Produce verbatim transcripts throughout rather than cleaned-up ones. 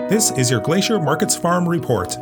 This is your Glacier Markets Farm Report.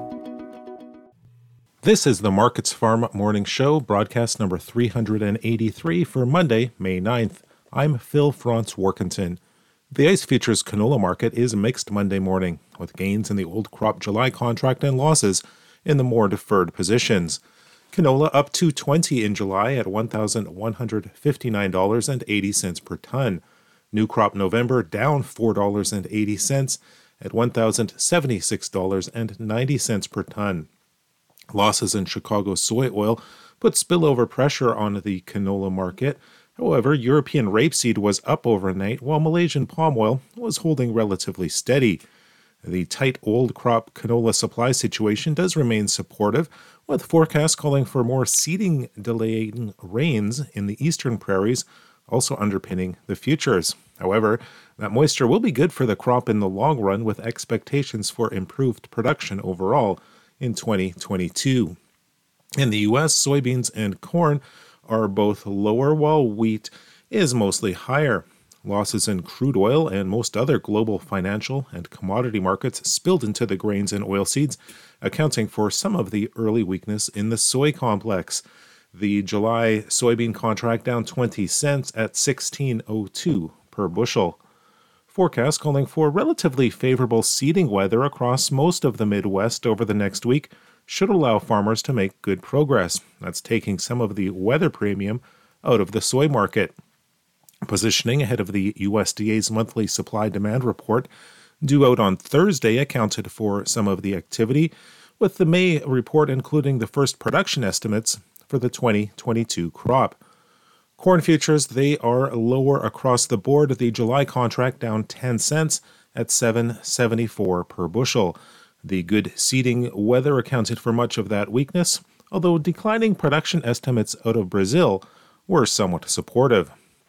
This is the Markets Farm Morning Show, broadcast number three hundred eighty-three for Monday, May ninth. I'm Phil Franz Warkentin. The ICE Futures canola market is mixed Monday morning, with gains in the old crop July contract and losses in the more deferred positions. Canola up two dollars and twenty cents in July at one thousand one hundred fifty-nine dollars and eighty cents per ton. New crop November down four dollars and eighty cents at one thousand seventy-six dollars and ninety cents per ton. Losses in Chicago soy oil put spillover pressure on the canola market. However, European rapeseed was up overnight, while Malaysian palm oil was holding relatively steady. The tight old crop canola supply situation does remain supportive, with forecasts calling for more seeding delaying rains in the eastern prairies, also underpinning the futures. However, that moisture will be good for the crop in the long run, with expectations for improved production overall in twenty twenty-two. In the U S, soybeans and corn are both lower, while wheat is mostly higher. Losses in crude oil and most other global financial and commodity markets spilled into the grains and oilseeds, accounting for some of the early weakness in the soy complex. The July soybean contract down twenty cents at sixteen oh two per bushel. Forecast calling for relatively favorable seeding weather across most of the Midwest over the next week should allow farmers to make good progress. That's taking some of the weather premium out of the soy market. Positioning ahead of the U S D A's monthly supply-demand report due out on Thursday accounted for some of the activity, with the May report including the first production estimates for the twenty twenty-two crop. Corn futures, they are lower across the board. The July contract down ten cents at seven seventy-four per bushel. The good seeding weather accounted for much of that weakness, although declining production estimates out of Brazil were somewhat supportive.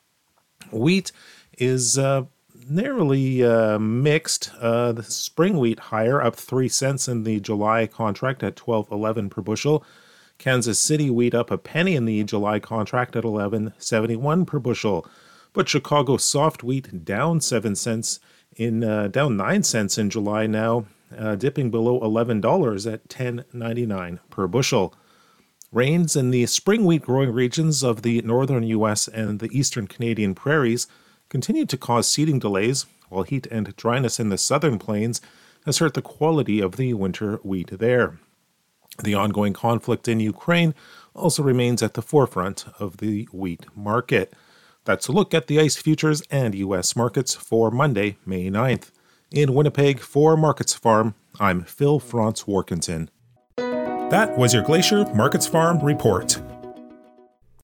Wheat is uh, narrowly uh, mixed. Uh, the spring wheat higher, up three cents in the July contract at twelve eleven per bushel. Kansas City wheat up a penny in the July contract at eleven seventy-one per bushel. But Chicago soft wheat down seven cents in uh, down nine cents in July now, uh, dipping below eleven dollars at ten ninety-nine per bushel. Rains in the spring wheat growing regions of the northern U S and the eastern Canadian prairies continue to cause seeding delays, while heat and dryness in the southern plains has hurt the quality of the winter wheat there. The ongoing conflict in Ukraine also remains at the forefront of the wheat market. That's a look at the ICE futures and U S markets for Monday, May ninth. In Winnipeg for Markets Farm, I'm Phil Franz Warkentin. That was your Glacier Markets Farm Report.